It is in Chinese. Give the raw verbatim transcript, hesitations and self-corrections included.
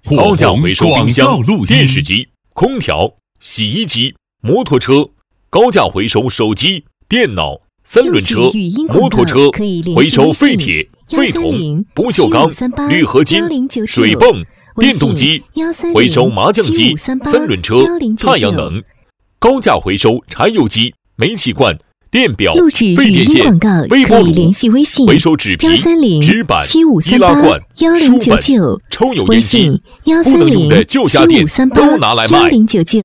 高价回收冰箱、电视机、空调、洗衣机、摩托车，高价回收手机、电脑、三轮车、摩托车，回收废铁、废铜、不锈钢、铝合金、水泵、电动机，回收麻将机、三轮车、太阳能，高价回收柴油机、煤气罐、电表、废电线、微波炉，回收纸皮、纸板、易拉罐、书本、抽油烟机，不能用的旧家电都拿来卖。